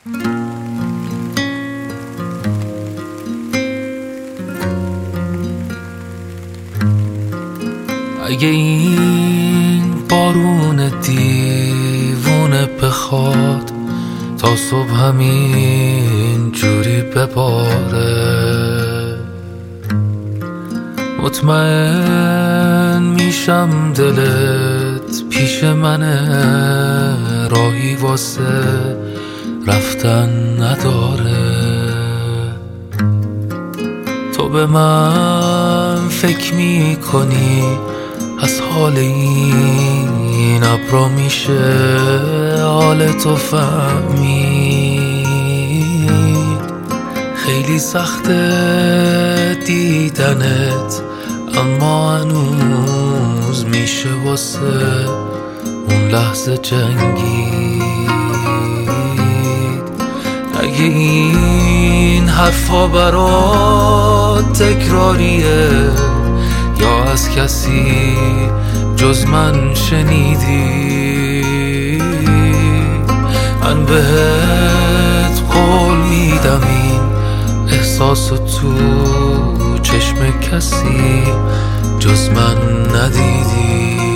اگه این بارون دیوونه بخواد تا صبح همین جوری بباره، مطمئن میشم دلت پیش منه، راهی واسه رفتن نداره. تو به من فکر میکنی از حال این ابرا میشه حال تو فهمید. خیلی سخته دیدنت اما هنوز میشه واسه اون لحظه جنگید. اگه این حرفا برات تکراریه یا از کسی جز من شنیدی، من بهت قول میدم این احساسو تو چشم کسی جز من ندیدی.